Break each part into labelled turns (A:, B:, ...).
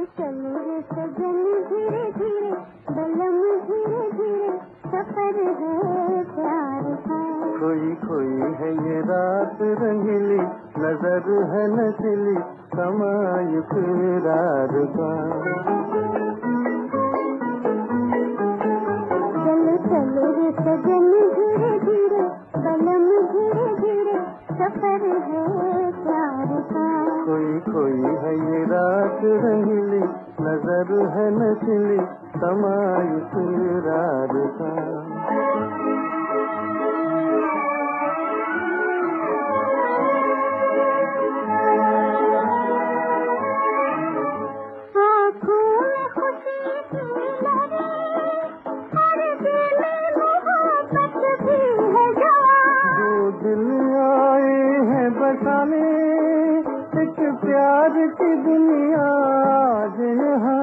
A: चले रे सजन धीरे धीरे, बलम धीरे धीरे, सफर है प्यार का।
B: खोई खोई है ये रात रंगीली, नजर है नचली, समाय करार का।
A: चले चले रे सजन धीरे धीरे, बलम धीरे धीरे, सफर है प्यार का।
B: खोई खोई है ये रात रंगीली, नजर है नचली, समाय करार का। बसाने एक प्यार की दुनिया आज यहाँ।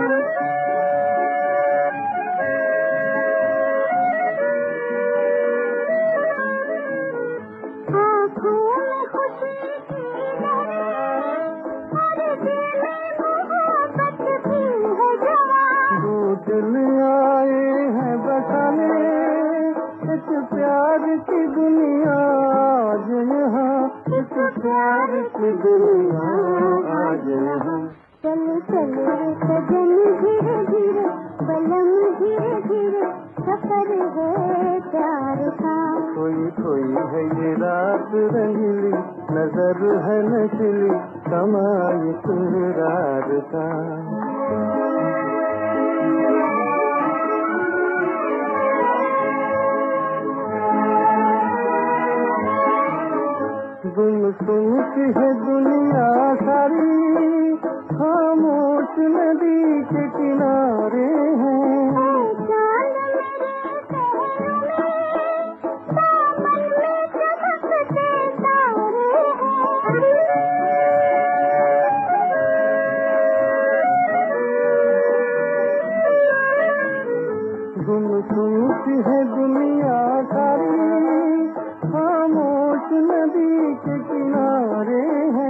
A: आँखों में खुशी की लहरें, हर दिल में मोहब्बत भी है जवां।
B: दो दिल आए हैं बसाने एक प्यार की दुनिया आज यहाँ, एक प्यार की दुनिया आज यहाँ।
A: चले चले सजन धीरे धीरे, बलम धीरे धीरे, सफर है प्यार का।
B: खोई खोई है ये रात रंगीली, नजर है नचली, समाय करार का। गुमसुम सी है दुनिया सारी, खामोश नदी के किनारे हैं। गुमसुम सी है दुनिया सारी, खामोश नदी के किनारे हैं।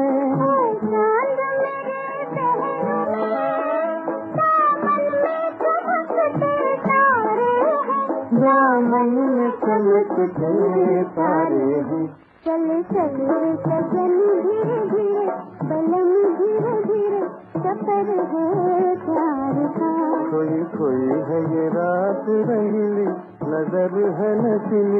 B: दामन में चमकते तारे हैं।
A: चले चले सजन धीरे धीरे, बलम धीरे धीरे, सफर है प्यार का।
B: खोई खोई है ये रात रंगीली, नजर है नचली,